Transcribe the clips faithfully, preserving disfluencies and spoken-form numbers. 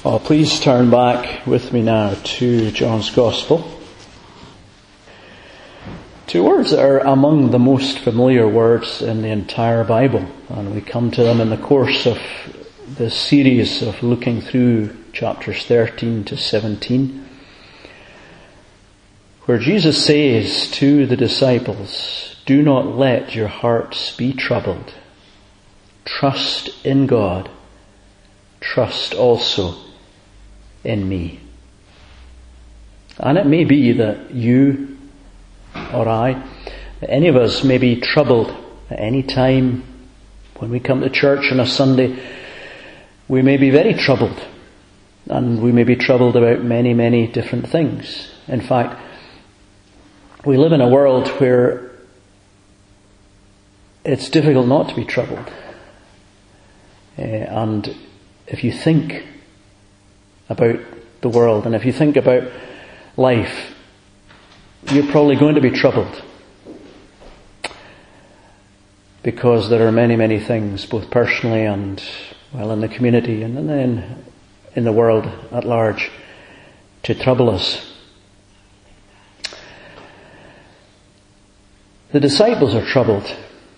Oh, please turn back with me now to John's Gospel. Two words that are among the most familiar words in the entire Bible, and we come to them in the course of this series of looking through chapters thirteen to seventeen, where Jesus says to the disciples, "Do not let your hearts be troubled. Trust in God. Trust also in me." And it may be that you or I, that any of us may be troubled at any time. When we come to church on a Sunday, we may be very troubled, and we may be troubled about many, many different things. In fact, we live in a world where it's difficult not to be troubled. Uh, and if you think about the world, and if you think about life, you're probably going to be troubled. Because there are many, many things, both personally and, well, in the community and then in the world at large, to trouble us. The disciples are troubled.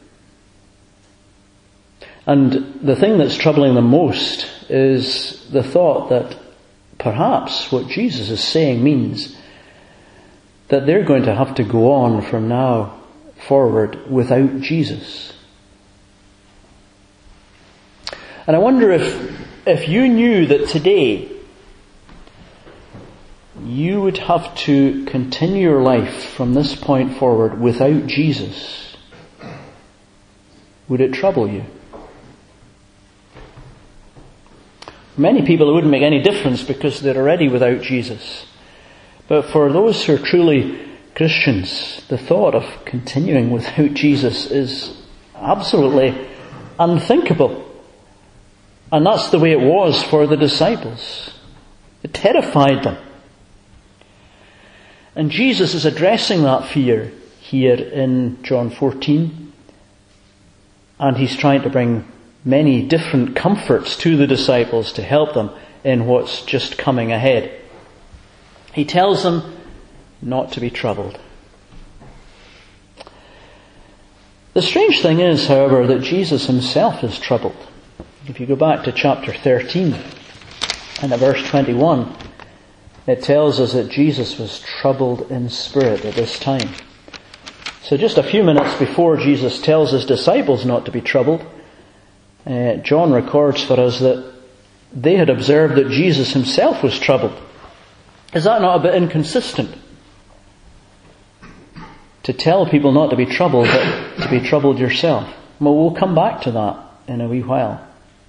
And the thing that's troubling them most is the thought that perhaps what Jesus is saying means that they're going to have to go on from now forward without Jesus. And I wonder if, if you knew that today you would have to continue your life from this point forward without Jesus, would it trouble you? Many people, it wouldn't make any difference because they're already without Jesus. But for those who are truly Christians, the thought of continuing without Jesus is absolutely unthinkable. And that's the way it was for the disciples. It terrified them. And Jesus is addressing that fear here in John fourteen. And he's trying to bring many different comforts to the disciples to help them in what's just coming ahead. He tells them not to be troubled. The strange thing is, however, that Jesus himself is troubled. If you go back to chapter thirteen and at verse twenty-one, it tells us that Jesus was troubled in spirit at this time. So just a few minutes before Jesus tells his disciples not to be troubled, uh, John records for us that they had observed that Jesus himself was troubled. Is that not a bit inconsistent? To tell people not to be troubled, but to be troubled yourself. Well, we'll come back to that in a wee while.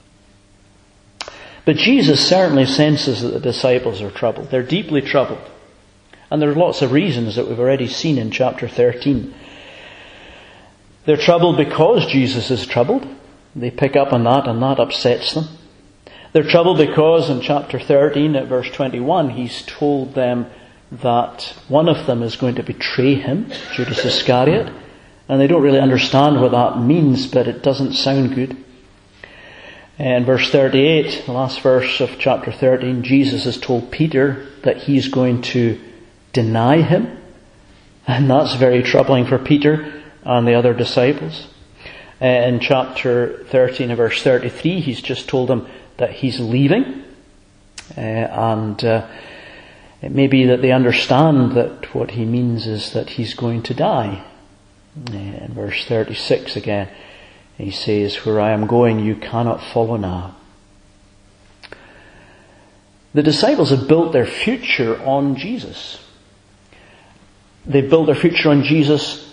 But Jesus certainly senses that the disciples are troubled. They're deeply troubled. And there are lots of reasons that we've already seen in chapter thirteen. They're troubled because Jesus is troubled. They pick up on that and that upsets them. They're troubled because in chapter thirteen at verse twenty-one, he's told them that one of them is going to betray him, Judas Iscariot. And they don't really understand what that means, but it doesn't sound good. And verse thirty-eight, the last verse of chapter thirteen, Jesus has told Peter that he's going to deny him. And that's very troubling for Peter and the other disciples. In chapter thirteen, verse thirty-three, he's just told them that he's leaving, uh, and uh, it may be that they understand that what he means is that he's going to die. Uh, in verse thirty-six again, he says, "Where I am going, you cannot follow now." The disciples have built their future on Jesus. They've built their future on Jesus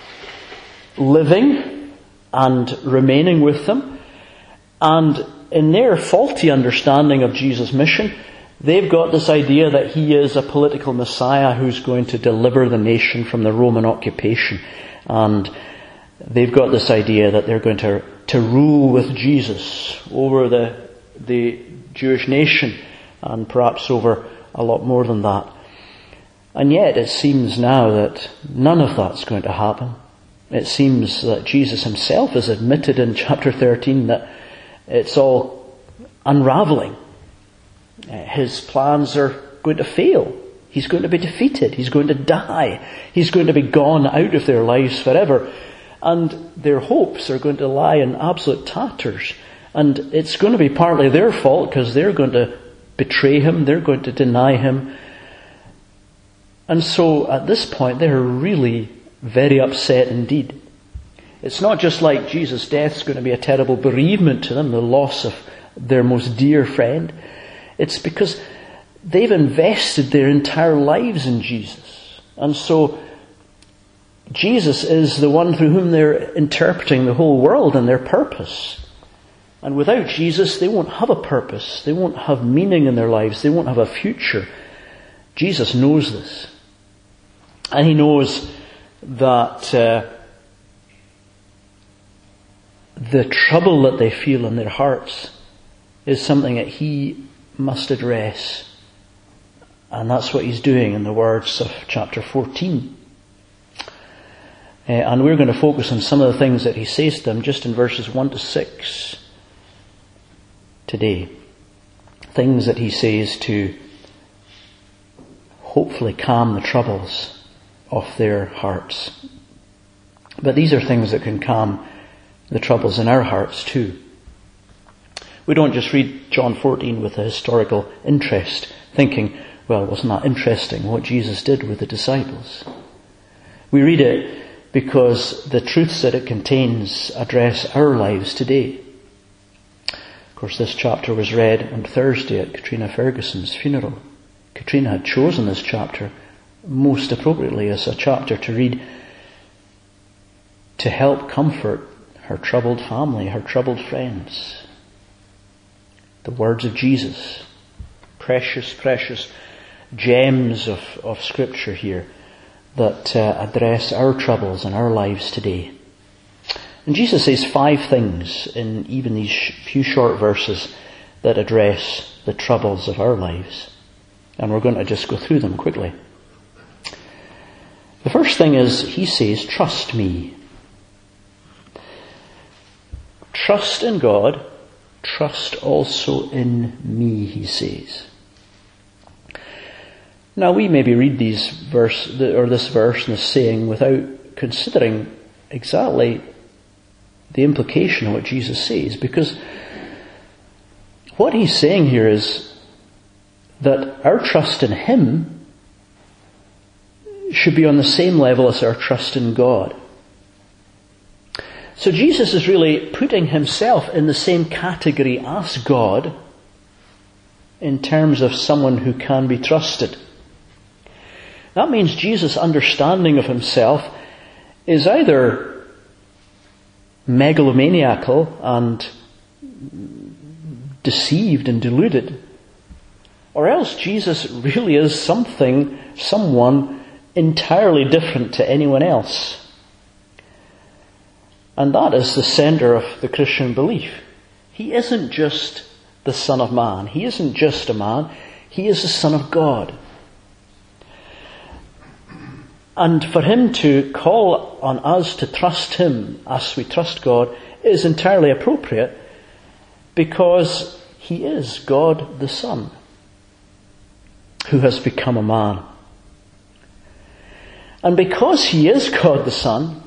living and remaining with them, and in their faulty understanding of Jesus' mission, they've got this idea that he is a political Messiah who's going to deliver the nation from the Roman occupation. And they've got this idea that they're going to, to rule with Jesus over the, the Jewish nation, and perhaps over a lot more than that. And yet it seems now that none of that's going to happen. It seems that Jesus himself has admitted in chapter thirteen that it's all unraveling. his plans are going to fail. He's going to be defeated. He's going to die. He's going to be gone out of their lives forever. And their hopes are going to lie in absolute tatters. And it's going to be partly their fault because they're going to betray him. They're going to deny him. And so at this point, they're really very upset indeed. It's not just like Jesus' death is going to be a terrible bereavement to them, the loss of their most dear friend. It's because they've invested their entire lives in Jesus. And so Jesus is the one through whom they're interpreting the whole world and their purpose. And without Jesus, they won't have a purpose. They won't have meaning in their lives. They won't have a future. Jesus knows this. And he knows that uh, the trouble that they feel in their hearts is something that he must address. And that's what he's doing in the words of chapter fourteen. Uh, and we're going to focus on some of the things that he says to them just in verses one to six today. Things that he says to hopefully calm the troubles of their hearts. But these are things that can calm the troubles in our hearts too. We don't just read John fourteen with a historical interest, thinking, well, wasn't that interesting what Jesus did with the disciples? We read it because the truths that it contains address our lives today. Of course, this chapter was read on Thursday at Katrina Ferguson's funeral. Katrina had chosen this chapter most appropriately as a chapter to read to help comfort her troubled family, her troubled friends. The words of Jesus, precious, precious gems of, of Scripture here that uh, address our troubles and our lives today. And Jesus says five things in even these few short verses that address the troubles of our lives. And we're going to just go through them quickly. The first thing is, he says, trust me. Trust in God, trust also in me, he says. Now we maybe read these verse, or this verse and this saying without considering exactly the implication of what Jesus says, because what he's saying here is that our trust in him should be on the same level as our trust in God. So Jesus is really putting himself in the same category as God in terms of someone who can be trusted. That means Jesus' understanding of himself is either megalomaniacal and deceived and deluded, or else Jesus really is something, someone entirely different to anyone else. And that is the center of the Christian belief. He isn't just the Son of Man. He isn't just a man. He is the Son of God. And for him to call on us to trust him as we trust God is entirely appropriate because he is God the Son who has become a man. And because he is God the Son,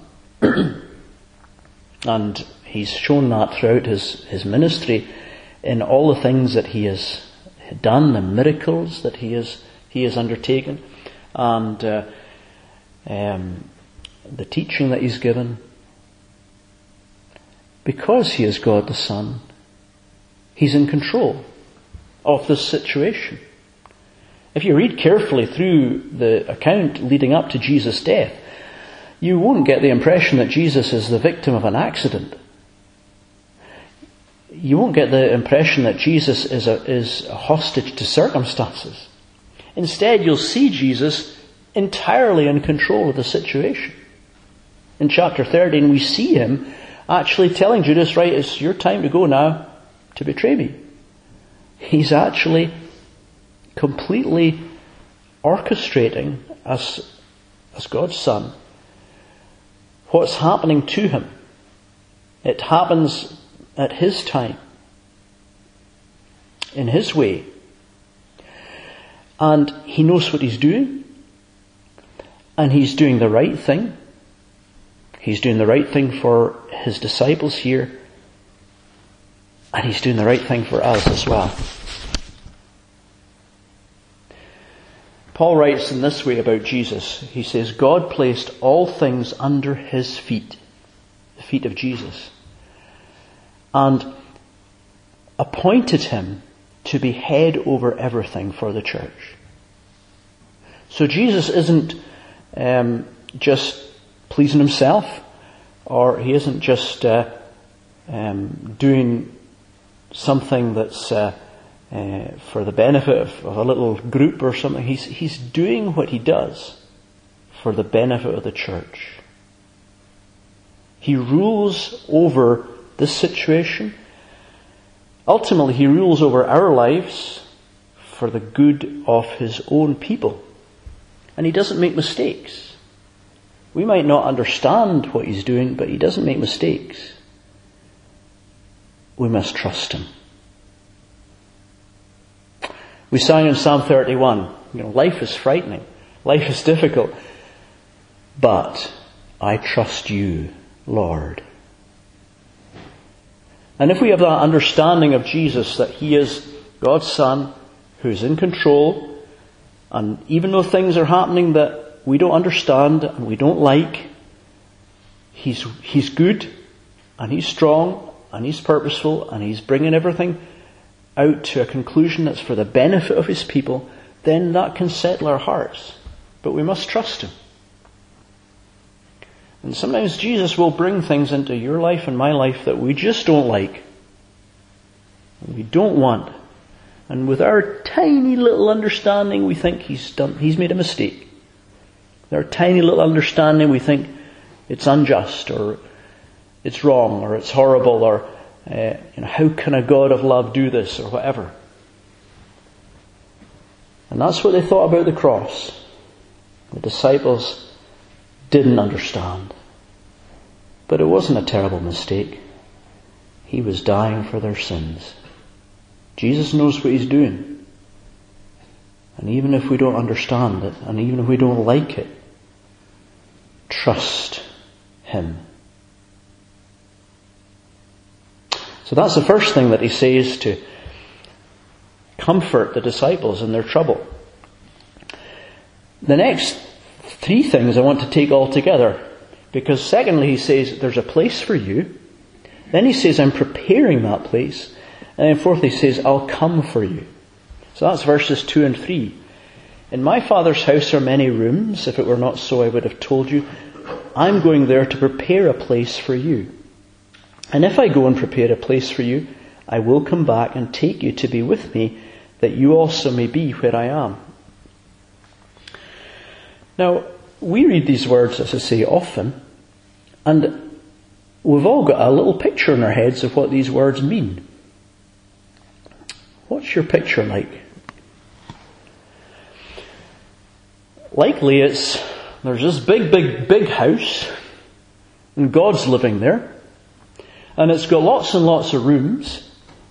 and he's shown that throughout his, his ministry in all the things that he has done, the miracles that he has, he has undertaken, and uh, um, the teaching that he's given. Because he is God the Son, he's in control of this situation. If you read carefully through the account leading up to Jesus' death, you won't get the impression that Jesus is the victim of an accident. You won't get the impression that Jesus is a, is a hostage to circumstances. Instead, you'll see Jesus entirely in control of the situation. In chapter thirteen, we see him actually telling Judas, right, it's your time to go now to betray me. He's actually completely orchestrating as, as God's Son what's happening to him. It happens at his time, in his way, And he knows what he's doing. And he's doing the right thing. He's doing the right thing for his disciples here. And he's doing the right thing for us as well. Paul writes in this way about Jesus. He says, God placed all things under his feet. The feet of Jesus. And appointed him to be head over everything for the church. So Jesus isn't um, just pleasing himself, or he isn't just uh, um, doing something that's uh, uh, for the benefit of, of a little group or something. He's, he's doing what he does for the benefit of the church. He rules over this situation. Ultimately, he rules over our lives for the good of his own people. And he doesn't make mistakes. We might not understand what he's doing, but he doesn't make mistakes. We must trust him. We sang in Psalm thirty-one, you know, life is frightening, life is difficult, but I trust you, Lord. And if we have that understanding of Jesus, that he is God's Son, who's in control, and even though things are happening that we don't understand and we don't like, he's, he's good, and he's strong, and he's purposeful, and he's bringing everything out to a conclusion that's for the benefit of his people, then that can settle our hearts. But we must trust him. And sometimes Jesus will bring things into your life and my life that we just don't like. We don't want. And with our tiny little understanding, we think he's done, he's made a mistake. With our tiny little understanding, we think it's unjust, or it's wrong, or it's horrible, or uh, you know, how can a God of love do this, or whatever. And that's what they thought about the cross. The disciples didn't understand. But it wasn't a terrible mistake. He was dying for their sins. Jesus knows what he's doing. And even if we don't understand it, and even if we don't like it, trust him. So that's the first thing that he says to comfort the disciples in their trouble. The next three things I want to take all together, because secondly he says there's a place for you. Then he says I'm preparing that place. And then fourthly he says I'll come for you. So that's verses two and three. In my Father's house are many rooms. If it were not so, I would have told you. I'm going there to prepare a place for you. And if I go and prepare a place for you, I will come back and take you to be with me, that you also may be where I am. Now, we read these words, as I say, often, and we've all got a little picture in our heads of what these words mean. What's your picture like? Likely it's, there's this big, big, big house, and God's living there, and it's got lots and lots of rooms,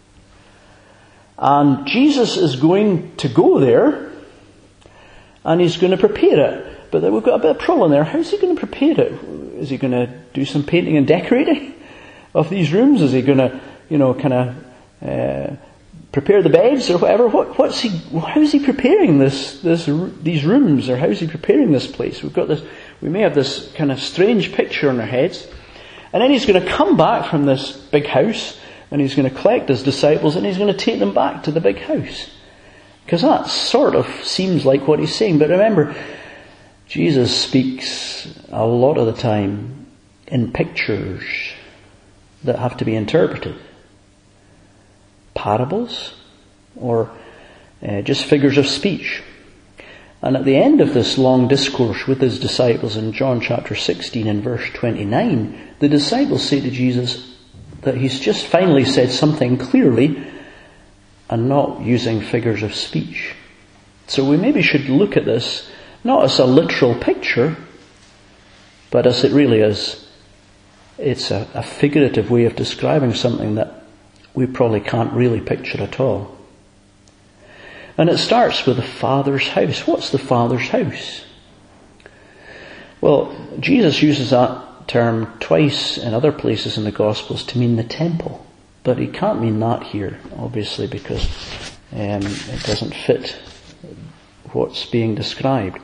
and Jesus is going to go there, and he's going to prepare it. But we've got a bit of problem there. How's he going to prepare it? Is he going to do some painting and decorating of these rooms? Is he going to, you know, kind of uh, prepare the beds or whatever? What, what's he? How is he preparing this, this, these rooms, or how is he preparing this place? We've got this. We may have this kind of strange picture in our heads, and then he's going to come back from this big house, and he's going to collect his disciples, and he's going to take them back to the big house, because that sort of seems like what he's saying. But remember, Jesus speaks a lot of the time in pictures that have to be interpreted. Parables, or uh, just figures of speech. And at the end of this long discourse with his disciples in John chapter sixteen and verse twenty-nine, the disciples say to Jesus that he's just finally said something clearly and not using figures of speech. So we maybe should look at this not as a literal picture, but as it really is. It's a, a figurative way of describing something that we probably can't really picture at all. And it starts with the Father's house. What's the Father's house? Well, Jesus uses that term twice in other places in the Gospels to mean the temple. But he can't mean that here, obviously, because um, it doesn't fit what's being described.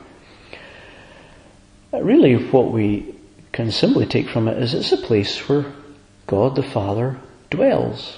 Really, what we can simply take from it is it's a place where God the Father dwells.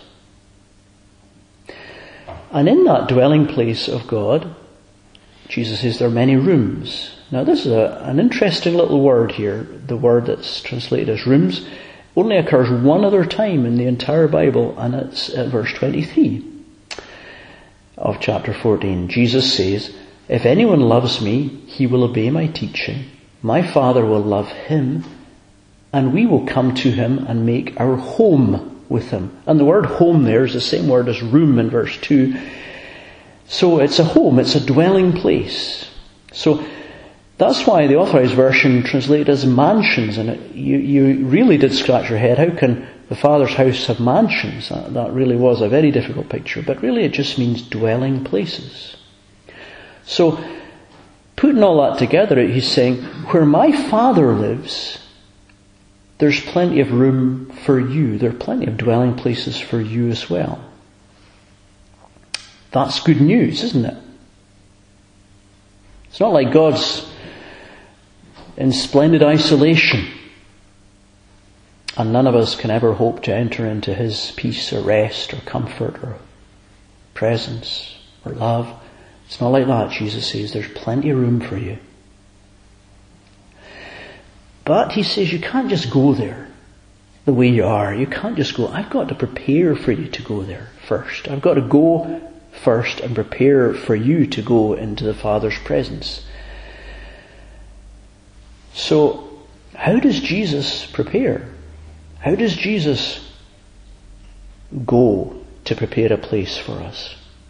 And in that dwelling place of God, Jesus says there are many rooms. Now this is a, an interesting little word here. The word that's translated as rooms only occurs one other time in the entire Bible, and it's at verse twenty-three of chapter fourteen. Jesus says, "If anyone loves me, he will obey my teaching. My Father will love him, and we will come to him and make our home with him." And the word home there is the same word as room in verse two. So it's a home, it's a dwelling place. So that's why the Authorized Version translated as mansions, and it, you, you really did scratch your head. How can the Father's house have mansions? That, that really was a very difficult picture, but really it just means dwelling places. So, putting all that together, he's saying, where my Father lives, there's plenty of room for you. There are plenty of dwelling places for you as well. That's good news, isn't it? It's not like God's in splendid isolation and none of us can ever hope to enter into his peace or rest or comfort or presence or love. It's not like that. Jesus says there's plenty of room for you. But he says you can't just go there the way you are. You can't just go. I've got to prepare for you to go there first. I've got to go first and prepare for you to go into the Father's presence. So, how does Jesus prepare? How does Jesus go to prepare a place for us?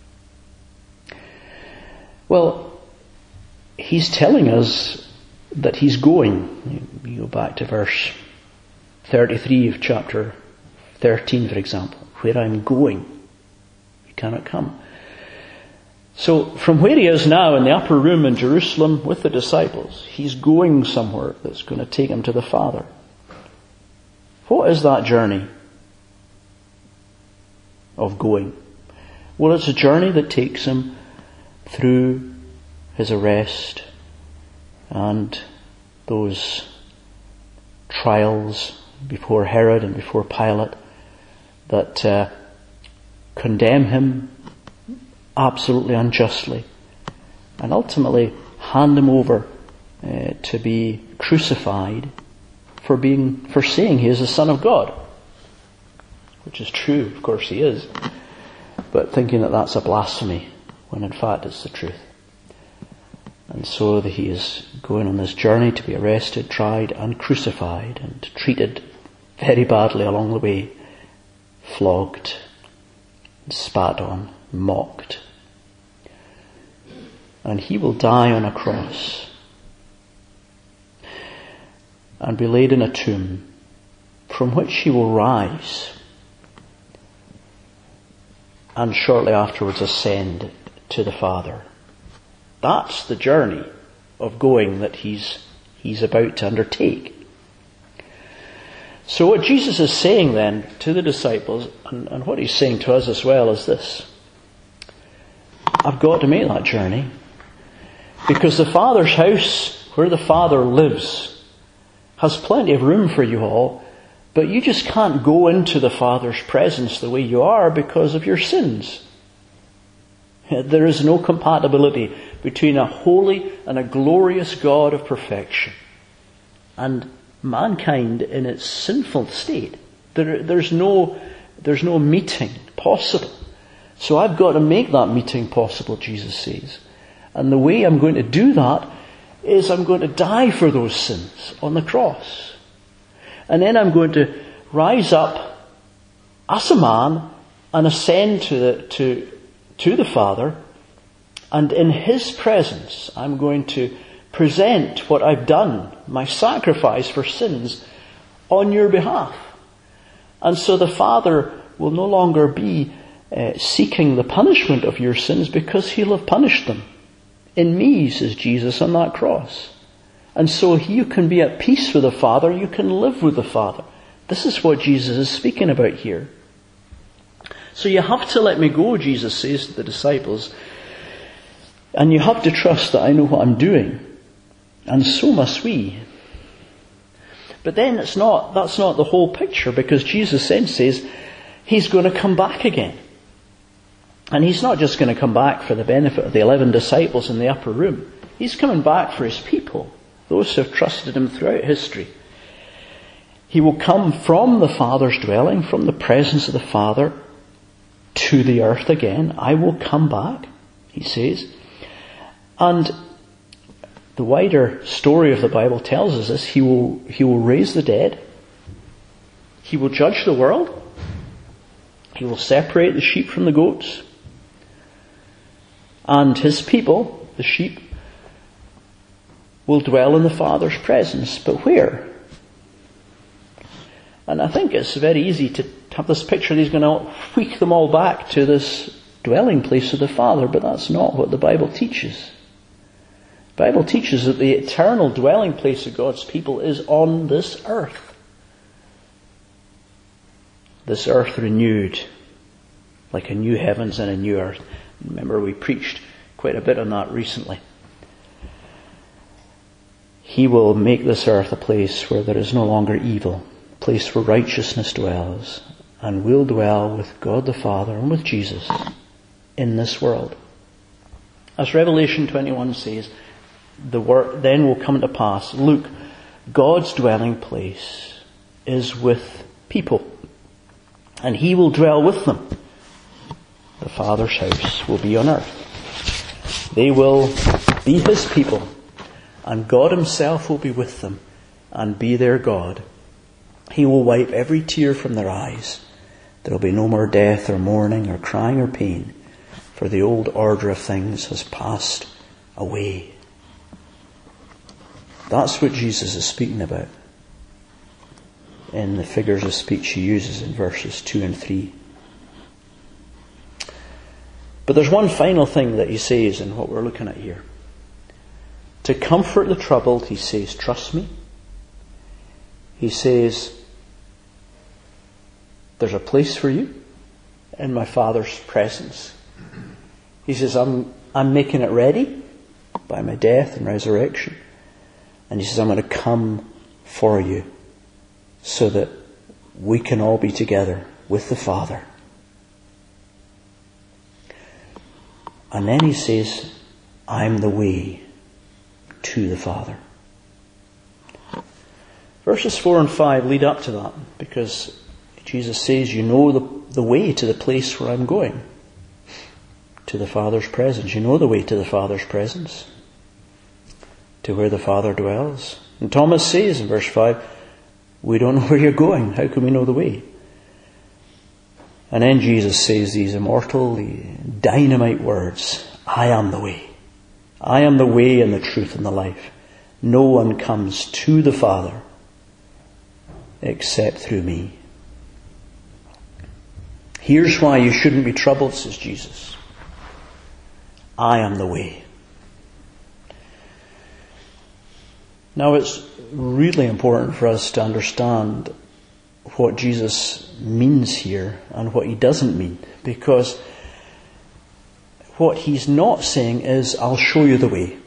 Well, he's telling us that he's going. You go back to verse thirty-three of chapter thirteen, for example. Where I'm going, you cannot come. So, from where he is now in the upper room in Jerusalem with the disciples, he's going somewhere that's going to take him to the Father. What is that journey of going? Well, it's a journey that takes him through his arrest and those trials before Herod and before Pilate that uh, condemn him absolutely unjustly, and ultimately hand him over uh, to be crucified for being for saying he is the Son of God, which is true, of course he is, but thinking that that's a blasphemy when in fact it's the truth. And so that he is going on this journey to be arrested, tried and crucified and treated very badly along the way, flogged, spat on, mocked. And he will die on a cross and be laid in a tomb from which he will rise and shortly afterwards ascend to the Father. That's the journey of going that he's he's about to undertake. So what Jesus is saying then to the disciples, and, and what he's saying to us as well, is this: I've got to make that journey, because the Father's house, where the Father lives, has plenty of room for you all, but you just can't go into the Father's presence the way you are because of your sins. There is no compatibility between a holy and a glorious God of perfection and mankind in its sinful state. There, there's no, there's no meeting possible. So I've got to make that meeting possible, Jesus says. And the way I'm going to do that is I'm going to die for those sins on the cross. And then I'm going to rise up as a man and ascend to the, to, to the Father. And in his presence, I'm going to present what I've done, my sacrifice for sins, on your behalf. And so the Father will no longer be uh, seeking the punishment of your sins because he'll have punished them. In me, says Jesus on that cross. And so you can be at peace with the Father, you can live with the Father. This is what Jesus is speaking about here. So you have to let me go, Jesus says to the disciples, and you have to trust that I know what I'm doing. And so must we. But then it's not, that's not the whole picture, because Jesus then says he's going to come back again. And he's not just going to come back for the benefit of the eleven disciples in the upper room. He's coming back for his people, those who have trusted him throughout history. He will come from the Father's dwelling, from the presence of the Father, to the earth again. I will come back, he says. And the wider story of the Bible tells us this. He will, he will raise the dead. He will judge the world. He will separate the sheep from the goats. And his people, the sheep, will dwell in the Father's presence. But where? And I think it's very easy to have this picture that he's going to wheek them all back to this dwelling place of the Father, but that's not what the Bible teaches. The Bible teaches that the eternal dwelling place of God's people is on this earth. This earth renewed, like a new heavens and a new earth. Remember, we preached quite a bit on that recently. He will make this earth a place where there is no longer evil, a place where righteousness dwells, and will dwell with God the Father and with Jesus in this world. As Revelation twenty-one says, the word then will come to pass, look, God's dwelling place is with people, and he will dwell with them. The Father's house will be on earth. They will be his people, and God himself will be with them and be their God. He will wipe every tear from their eyes. There will be no more death or mourning or crying or pain, for the old order of things has passed away. That's what Jesus is speaking about in the figures of speech he uses in verses two and three. But there's one final thing that he says in what we're looking at here. To comfort the troubled, he says, trust me. He says, there's a place for you in my Father's presence. He says, I'm, I'm making it ready by my death and resurrection. And he says, I'm going to come for you so that we can all be together with the Father. And then he says, I'm the way to the Father. Verses four and five lead up to that, because Jesus says, you know the, the way to the place where I'm going, to the Father's presence. You know the way to the Father's presence, to where the Father dwells. And Thomas says in verse five, we don't know where you're going. How can we know the way? And then Jesus says these immortal, dynamite words, I am the way. I am the way and the truth and the life. No one comes to the Father except through me. Here's why you shouldn't be troubled, says Jesus. I am the way. Now it's really important for us to understand what Jesus means here and what he doesn't mean, because what he's not saying is, I'll show you the way.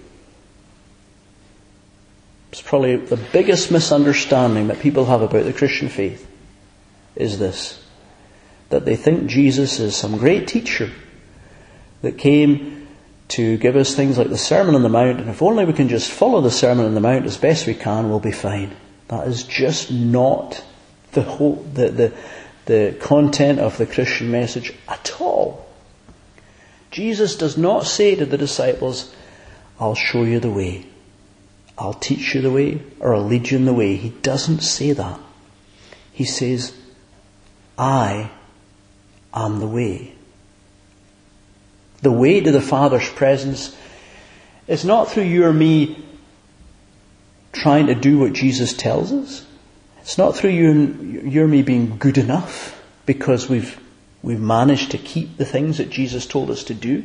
It's probably the biggest misunderstanding that people have about the Christian faith is this, that they think Jesus is some great teacher that came to give us things like the Sermon on the Mount, and if only we can just follow the Sermon on the Mount as best we can, we'll be fine. That is just not the whole, the, the, the content of the Christian message at all. Jesus does not say to the disciples, I'll show you the way, I'll teach you the way, or I'll lead you in the way. He doesn't say that. He says, I am the way. The way to the Father's presence is not through you or me trying to do what Jesus tells us. It's not through you and you or me being good enough because we've we've managed to keep the things that Jesus told us to do.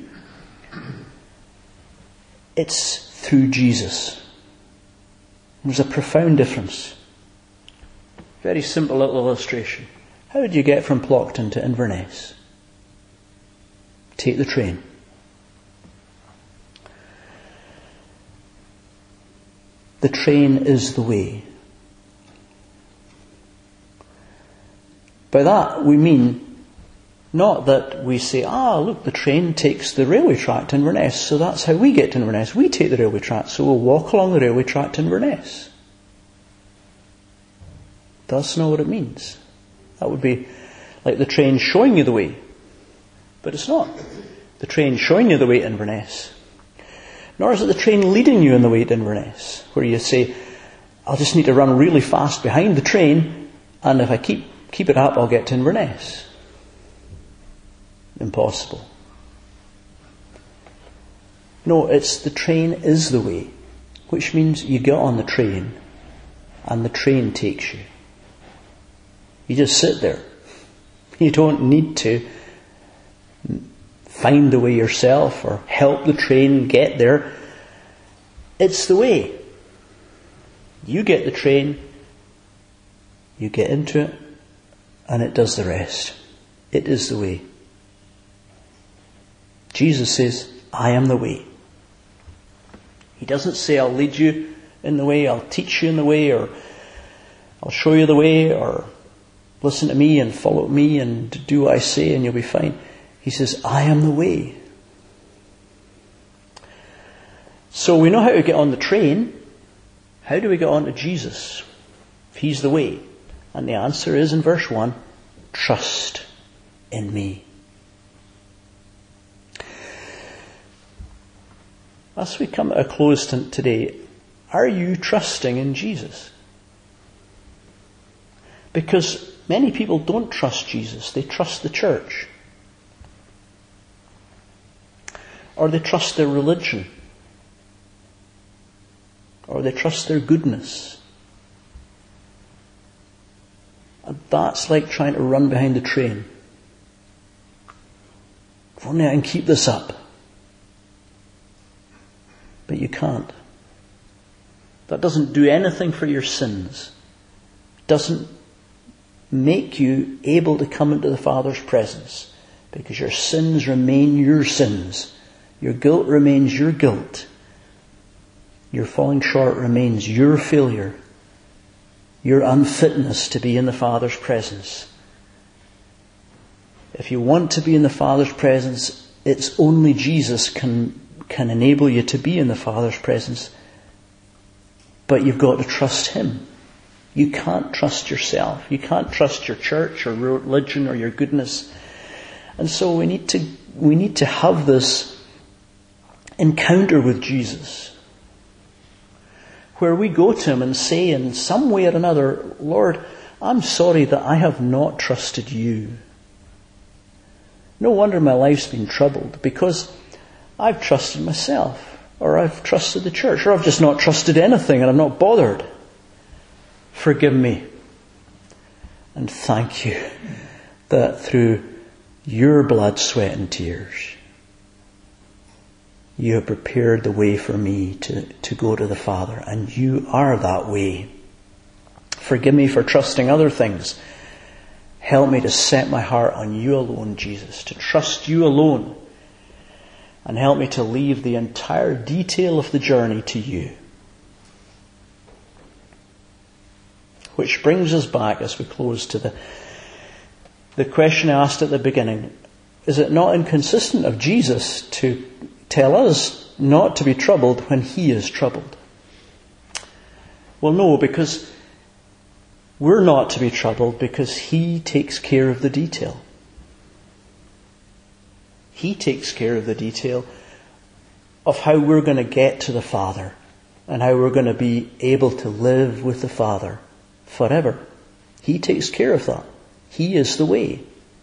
It's through Jesus. There's a profound difference. Very simple little illustration. How did you get from Plockton to Inverness? Take the train. The train is the way. By that we mean not that we say, ah, look, the train takes the railway track to Inverness, so that's how we get to Inverness. We take the railway track, so we'll walk along the railway track to Inverness. That's not what it means. That would be like the train showing you the way. But it's not the train showing you the way to Inverness. Nor is it the train leading you on the way to Inverness, where you say, I'll just need to run really fast behind the train, and if I keep keep it up, I'll get to Inverness. Impossible. No, it's the train is the way, which means you get on the train, and the train takes you. You just sit there. You don't need to find the way yourself or help the train get there. It's the way. You get the train, you get into it, and it does the rest. It is the way. Jesus says, I am the way. He doesn't say, I'll lead you in the way, I'll teach you in the way, or I'll show you the way, or listen to me and follow me and do what I say and you'll be fine. He says, I am the way. So we know how to get on the train. How do we get on to Jesus if He's the way? And the answer is in verse one, trust in me. As we come to a close today, are you trusting in Jesus? Because many people don't trust Jesus. They trust the church. Or they trust their religion. Or they trust their goodness. And that's like trying to run behind the train. If only I can keep this up. But you can't. That doesn't do anything for your sins. It doesn't make you able to come into the Father's presence, because your sins remain your sins. Your guilt remains your guilt. Your falling short remains your failure. Your unfitness to be in the Father's presence. If you want to be in the Father's presence, it's only Jesus can can enable you to be in the Father's presence. But you've got to trust Him. You can't trust yourself. You can't trust your church or religion or your goodness. And so we need to we need to have this encounter with Jesus, where we go to Him and say in some way or another, Lord, I'm sorry that I have not trusted you. No wonder my life's been troubled, because I've trusted myself, or I've trusted the church, or I've just not trusted anything and I'm not bothered. Forgive me. And thank you that through your blood, sweat and tears, you have prepared the way for me to, to go to the Father, and you are that way. Forgive me for trusting other things. Help me to set my heart on you alone, Jesus, to trust you alone. And help me to leave the entire detail of the journey to you. Which brings us back, as we close, to the, the question I asked at the beginning. Is it not inconsistent of Jesus to tell us not to be troubled when He is troubled? Well, no, because we're not to be troubled because He takes care of the detail. He takes care of the detail of how we're going to get to the Father and how we're going to be able to live with the Father forever. He takes care of that. He is the way.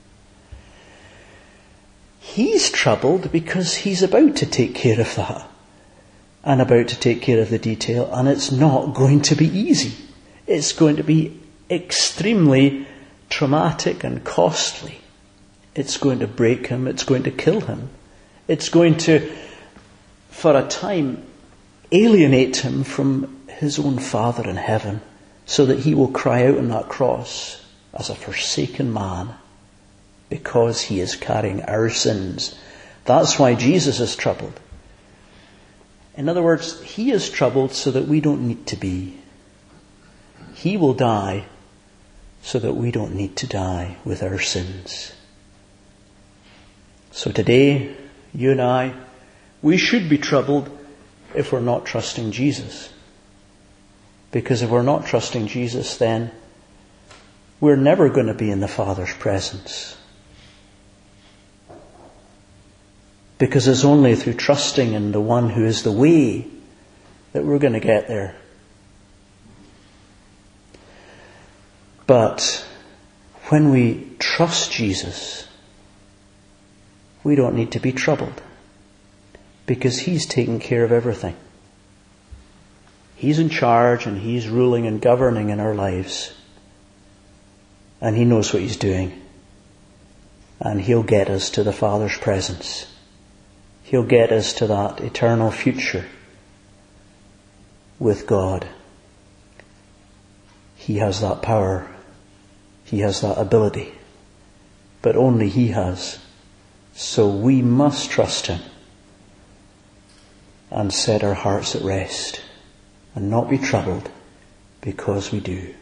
He's troubled because He's about to take care of that and about to take care of the detail, and it's not going to be easy. It's going to be extremely traumatic and costly. It's going to break him. It's going to kill him. It's going to, for a time, alienate him from his own Father in heaven, so that he will cry out on that cross as a forsaken man because he is carrying our sins. That's why Jesus is troubled. In other words, he is troubled so that we don't need to be. He will die so that we don't need to die with our sins. So today, you and I, we should be troubled if we're not trusting Jesus. Because if we're not trusting Jesus, then we're never going to be in the Father's presence. Because it's only through trusting in the one who is the way that we're going to get there. But when we trust Jesus, we don't need to be troubled, because he's taking care of everything. He's in charge and he's ruling and governing in our lives. And he knows what he's doing. And he'll get us to the Father's presence. He'll get us to that eternal future with God. He has that power. He has that ability. But only he has. So we must trust him and set our hearts at rest and not be troubled because we do.